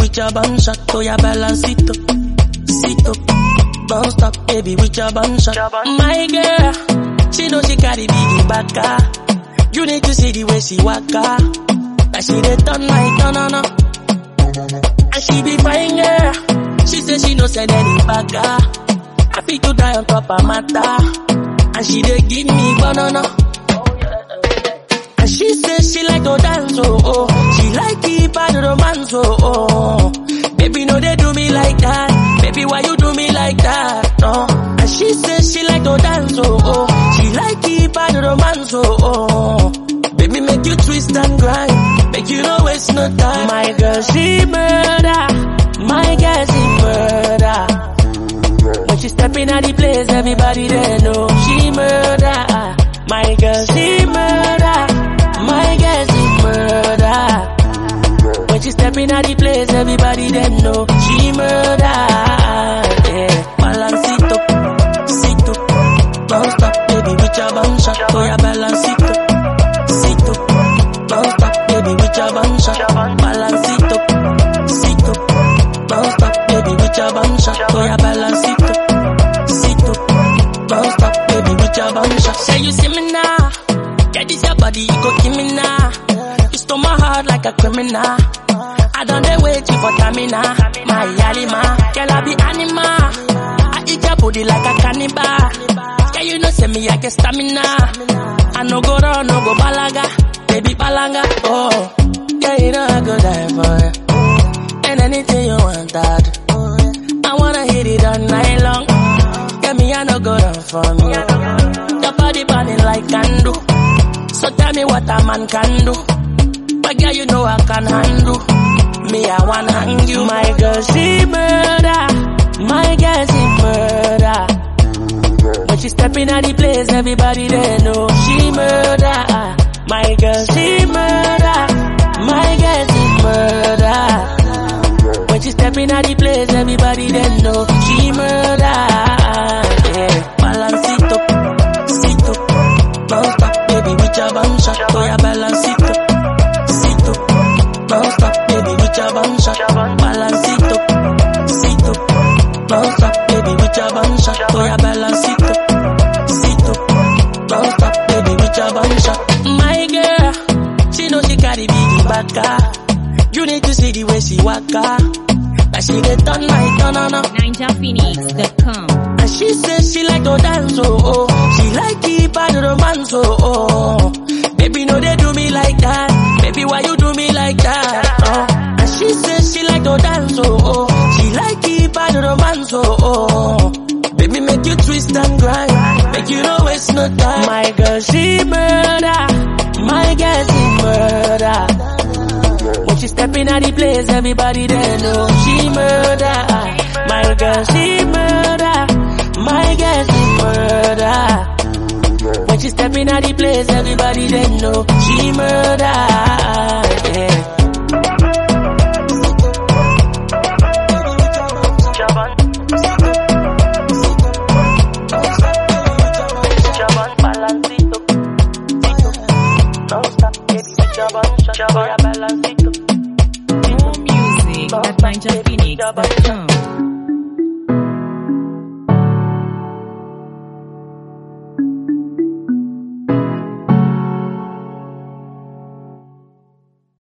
with your bum shot. Oh, ya balancito, sito. Don't stop, baby, with your bum shot. My girl, she know she carry big baka. You need to see the way she waka. That she dey turn like no. And she be fine, girl. She say she no send any baka. I feel to die on top of matter. And she dey give me banana. And she say she like to dance, oh. She like keep bad romance, oh. Baby, no, they do me like that. Baby, why you do me like that? No. And she say she like to dance, oh. She like keep bad romance, oh. Baby, make you twist and grind. Make you no waste no time. My girl, she murder. My girl, she murder. When she step in at the place, everybody there know she murder. My girl, she murder. My girl, she murder. When she step in at the place, everybody there know she murder. Yeah, balancito, sito. Don't stop, baby, with your bum shot. Oh, yeah, balancito, sito. Don't stop, baby, with your bum shot. Balancito, sito. Don't stop, baby, with your bum shot. Oh, yeah, balancito, sito. Don't stop, baby, with your bum shot. Say you see me now. Yeah, this your body, you go give me now. You stole my heart like a criminal. I done the wait you for Tamina. My Yalima, girl, I be animal. I eat your booty like a cannibal. Yeah, you know, say me, I get stamina. I no go down, no go balaga. Baby, balanga, oh. Yeah, you know I go die for you. And anything you want, that. I wanna hit it all night long. Yeah, me, I no go down for me. Your body burning like candle. So tell me what a man can do. But girl, you know I can handle. Me, I wanna hang you. My girl, she murder. My girl, she murder. When she step in at the place, everybody there know she murder. My girl, she murder. My girl, she murder. When she step in at the place, everybody there know she murder. Yeah, balancito, sito. Don't stop, baby, with your bum shot. Oh, yeah, balancito, sito. Don't stop, baby, with your bum shot. Balancito, sito. Don't stop, baby, with your bum shot. Oh, yeah, balancito, sito. Don't stop, baby, with your bum shot. My girl, she know she carry big baka. You need to see the way she waka. That she get done like no. NinjaPhoenix.com. And she say she like to dance, oh. She like keep bad romance, oh. Baby, no, they do me like that. Baby, why you do me like that? And she say she like to dance, oh. She like keep bad romance, oh. Baby, make you twist and grind. Make you no waste no time. My girl, she murder. My girl, she murder. When she step in at the place, everybody there know she murder. My girl, she murder. My girl, she murder. When she step in at the place, everybody there know she murder. Yeah. More music at NinjaPhoenix.com.